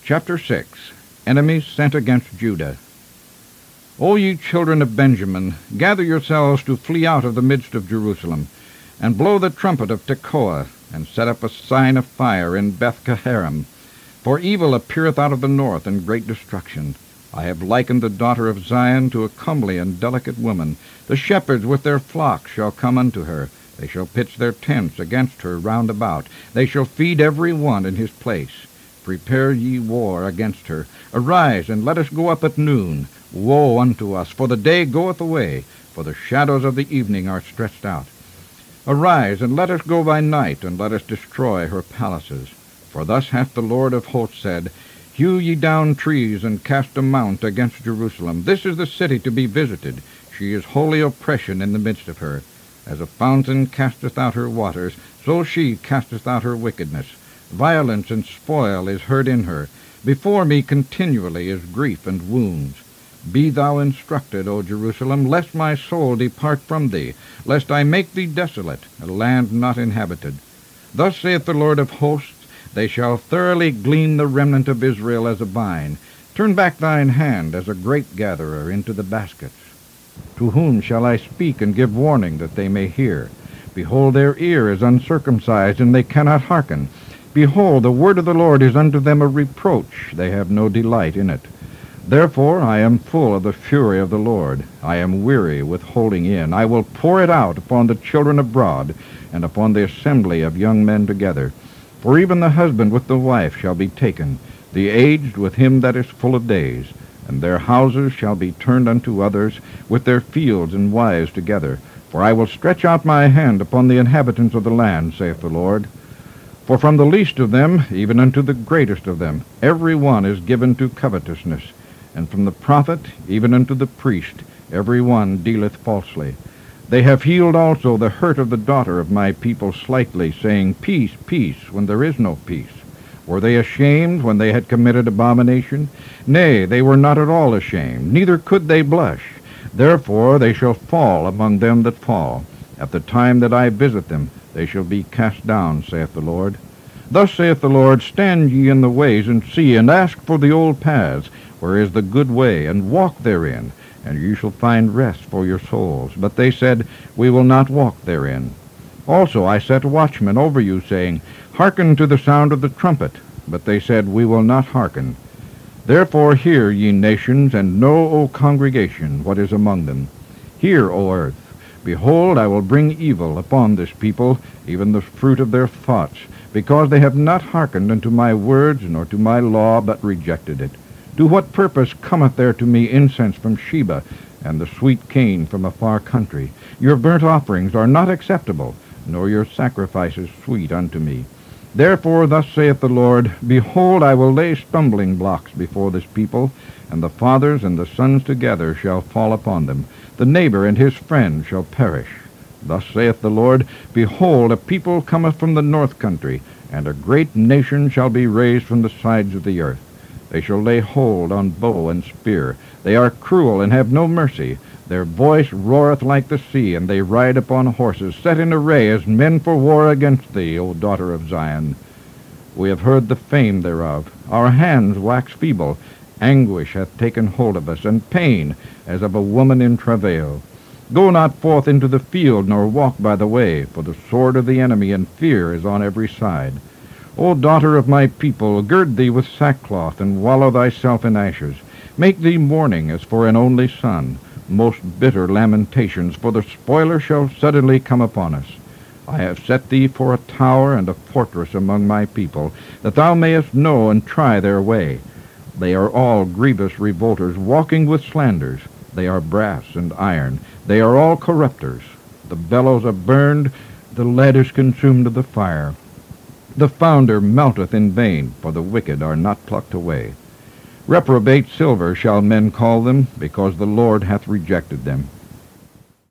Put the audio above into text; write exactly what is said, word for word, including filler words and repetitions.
Chapter six. Enemies sent against Judah. O ye children of Benjamin, gather yourselves to flee out of the midst of Jerusalem, and blow the trumpet of Tekoa, and set up a sign of fire in Beth-Caharim. For evil appeareth out of the north, and great destruction. I have likened the daughter of Zion to a comely and delicate woman. The shepherds with their flocks shall come unto her. They shall pitch their tents against her round about. They shall feed every one in his place. Prepare ye war against her. Arise, and let us go up at noon. Woe unto us, for the day goeth away, for the shadows of the evening are stretched out. Arise, and let us go by night, and let us destroy her palaces. For thus hath the Lord of hosts said, Hew ye down trees, and cast a mount against Jerusalem. This is the city to be visited. She is holy oppression in the midst of her. As a fountain casteth out her waters, so she casteth out her wickedness. Violence and spoil is heard in her. Before me continually is grief and wounds. Be thou instructed, O Jerusalem, lest my soul depart from thee, lest I make thee desolate, a land not inhabited. Thus saith the Lord of hosts, They shall thoroughly glean the remnant of Israel as a vine. Turn back thine hand as a grape-gatherer into the baskets. To whom shall I speak and give warning that they may hear? Behold, their ear is uncircumcised, and they cannot hearken. Behold, the word of the Lord is unto them a reproach. They have no delight in it. Therefore I am full of the fury of the Lord. I am weary with holding in. I will pour it out upon the children abroad, and upon the assembly of young men together. For even the husband with the wife shall be taken, the aged with him that is full of days. And their houses shall be turned unto others, with their fields and wives together. For I will stretch out my hand upon the inhabitants of the land, saith the Lord. For from the least of them, even unto the greatest of them, every one is given to covetousness. And from the prophet, even unto the priest, every one dealeth falsely. They have healed also the hurt of the daughter of my people slightly, saying, Peace, peace, when there is no peace. Were they ashamed when they had committed abomination? Nay, they were not at all ashamed, neither could they blush. Therefore they shall fall among them that fall. At the time that I visit them, they shall be cast down, saith the Lord. Thus saith the Lord, Stand ye in the ways, and see, and ask for the old paths, where is the good way, and walk therein, and ye shall find rest for your souls. But they said, We will not walk therein. Also I set watchmen over you, saying, Hearken to the sound of the trumpet. But they said, We will not hearken. Therefore hear, ye nations, and know, O congregation, what is among them. Hear, O earth. Behold, I will bring evil upon this people, even the fruit of their thoughts, because they have not hearkened unto my words, nor to my law, but rejected it. To what purpose cometh there to me incense from Sheba, and the sweet cane from a far country? Your burnt offerings are not acceptable, nor your sacrifices sweet unto me. Therefore thus saith the Lord, Behold, I will lay stumbling blocks before this people, and the fathers and the sons together shall fall upon them. The neighbor and his friend shall perish. Thus saith the Lord, Behold, a people cometh from the north country, and a great nation shall be raised from the sides of the earth. They shall lay hold on bow and spear. They are cruel and have no mercy. Their voice roareth like the sea, and they ride upon horses, set in array as men for war against thee, O daughter of Zion. We have heard the fame thereof. Our hands wax feeble. Anguish hath taken hold of us, and pain, as of a woman in travail. Go not forth into the field, nor walk by the way, for the sword of the enemy and fear is on every side. O daughter of my people, gird thee with sackcloth, and wallow thyself in ashes. Make thee mourning as for an only son, most bitter lamentations, for the spoiler shall suddenly come upon us. I have set thee for a tower and a fortress among my people, that thou mayest know and try their way. They are all grievous revolters, walking with slanders. They are brass and iron. They are all corrupters. The bellows are burned, the lead is consumed of the fire. The founder melteth in vain, for the wicked are not plucked away. Reprobate silver shall men call them, because the Lord hath rejected them.